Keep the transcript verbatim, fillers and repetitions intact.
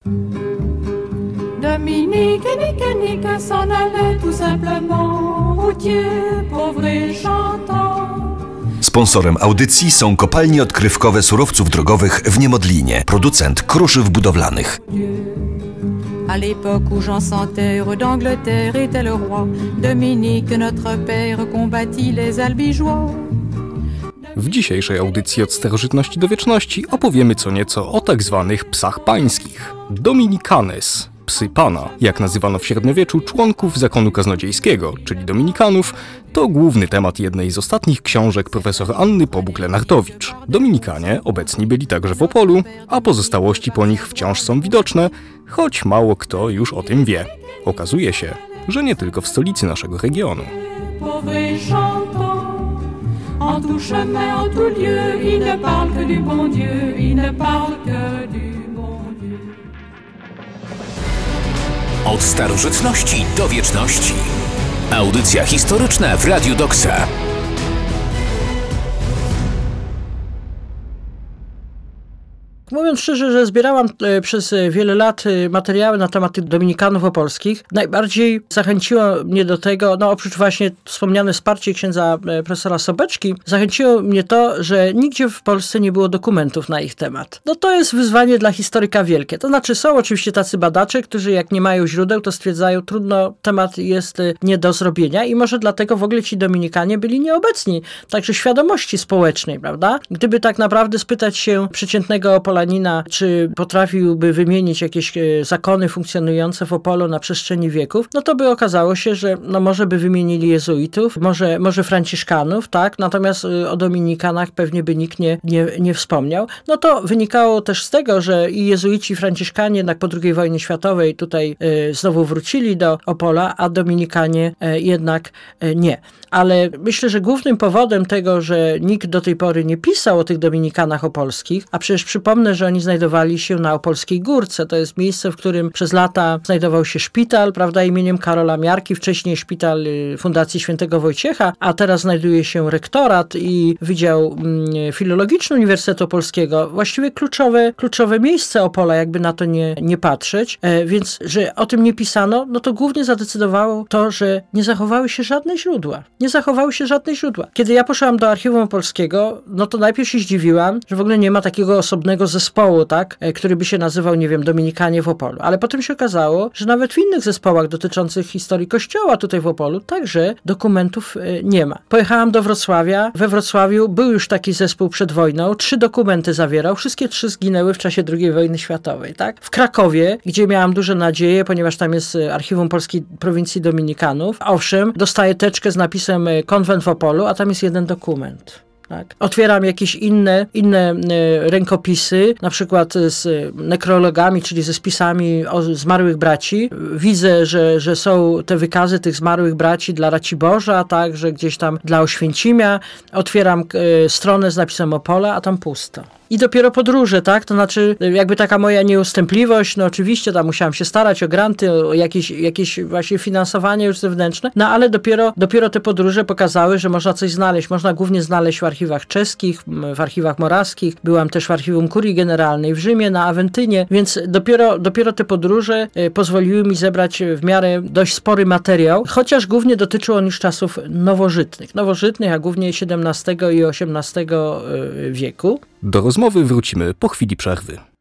Dominique, nique, nique, s'en allait tout simplement, routier, pauvre et chantant. Sponsorem audycji są kopalnie odkrywkowe surowców drogowych w Niemodlinie, producent kruszyw budowlanych. À l'époque où Jean sans terre d'Angleterre était le roi, Dominique, notre père, combattit les albigeois. W dzisiejszej audycji Od starożytności do wieczności opowiemy co nieco o tak zwanych psach pańskich. Dominicanes, psy pana, jak nazywano w średniowieczu członków zakonu kaznodziejskiego, czyli dominikanów, to główny temat jednej z ostatnich książek profesor Anny Pobuk-Lenartowicz. Dominikanie obecni byli także w Opolu, a pozostałości po nich wciąż są widoczne, choć mało kto już o tym wie. Okazuje się, że nie tylko w stolicy naszego regionu. En tout chemin, en tout lieu, il ne parle que du bon Dieu, il ne parle que du bon Dieu. Od starożytności do wieczności. Audycja historyczna w Radiu Doksa. Mówiąc szczerze, że zbierałam e, przez wiele lat e, materiały na temat tych dominikanów opolskich, najbardziej zachęciło mnie do tego, no oprócz właśnie wspomniane wsparcie księdza e, profesora Sobeczki, zachęciło mnie to, że nigdzie w Polsce nie było dokumentów na ich temat. No to jest wyzwanie dla historyka wielkie. To znaczy są oczywiście tacy badacze, którzy jak nie mają źródeł, to stwierdzają, trudno, temat jest e, nie do zrobienia i może dlatego w ogóle ci Dominikanie byli nieobecni. Także świadomości społecznej, prawda? Gdyby tak naprawdę spytać się przeciętnego Opolanina, czy potrafiłby wymienić jakieś zakony funkcjonujące w Opolu na przestrzeni wieków, no to by okazało się, że no może by wymienili jezuitów, może, może franciszkanów, tak? Natomiast o dominikanach pewnie by nikt nie, nie, nie wspomniał. No to wynikało też z tego, że i jezuici, i franciszkanie jednak po drugiej wojnie światowej tutaj y, znowu wrócili do Opola, a dominikanie y, jednak y, nie. Ale myślę, że głównym powodem tego, że nikt do tej pory nie pisał o tych dominikanach opolskich, a przecież przypomnę, że oni znajdowali się na Opolskiej Górce. To jest miejsce, w którym przez lata znajdował się szpital, prawda, imieniem Karola Miarki, wcześniej szpital Fundacji Świętego Wojciecha, a teraz znajduje się rektorat i Wydział Filologiczny Uniwersytetu Opolskiego. Właściwie kluczowe, kluczowe miejsce Opola, jakby na to nie, nie patrzeć. E, więc, że o tym nie pisano, no to głównie zadecydowało to, że nie zachowały się żadne źródła. Nie zachowały się żadne źródła. Kiedy ja poszłam do Archiwum Opolskiego, no to najpierw się zdziwiłam, że w ogóle nie ma takiego osobnego zespołu, tak, który by się nazywał, nie wiem, Dominikanie w Opolu. Ale potem się okazało, że nawet w innych zespołach dotyczących historii Kościoła tutaj w Opolu także dokumentów nie ma. Pojechałam do Wrocławia. We Wrocławiu był już taki zespół przed wojną. Trzy dokumenty zawierał. Wszystkie trzy zginęły w czasie drugiej wojny światowej, tak? W Krakowie, gdzie miałam duże nadzieje, ponieważ tam jest Archiwum Polskiej Prowincji Dominikanów. Owszem, dostaję teczkę z napisem Konwent w Opolu, a tam jest jeden dokument. Tak. Otwieram jakieś inne, inne y, rękopisy, na przykład z nekrologami, czyli ze spisami o zmarłych braci. Widzę, że, że są te wykazy tych zmarłych braci dla Raciborza, tak, że gdzieś tam dla Oświęcimia. Otwieram y, stronę z napisem Opola, a tam pusto. I dopiero podróże, tak? To znaczy jakby taka moja nieustępliwość, no oczywiście tam musiałam się starać o granty, o jakieś, jakieś właśnie finansowanie już zewnętrzne, no ale dopiero, dopiero te podróże pokazały, że można coś znaleźć. Można głównie znaleźć w archiwach czeskich, w archiwach morawskich. Byłam też w archiwum Kurii Generalnej w Rzymie, na Awentynie, więc dopiero, dopiero te podróże pozwoliły mi zebrać w miarę dość spory materiał, chociaż głównie dotyczył on już czasów nowożytnych. Nowożytnych, a głównie siedemnastego i osiemnastego wieku. Do rozmowy wrócimy po chwili przerwy.